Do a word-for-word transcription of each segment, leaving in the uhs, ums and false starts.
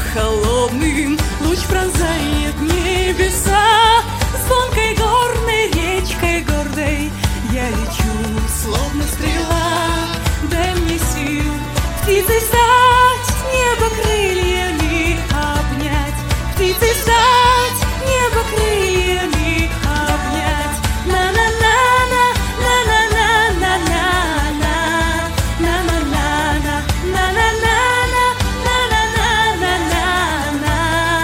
холодным луч пронзает небеса. Звонкой горной речкой гордой я лечу, словно стрела. Дай мне сил птицей стать, небо крыльями обнять. Птицей стать, небо крыльями обнять. На-на-на-на, на-на-на-на-на-на, на-на-на-на, на-на-на-на, на-на-на-на-на.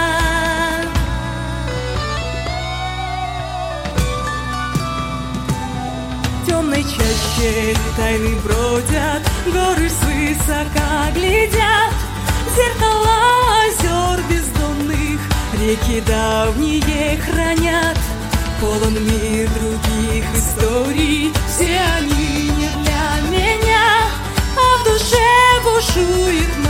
В темной чаще тайны бродят, горы свысока глядят, зеркала озер бездонных реки давние хранят. Полон мир других историй, все они не для меня, а в душе бушует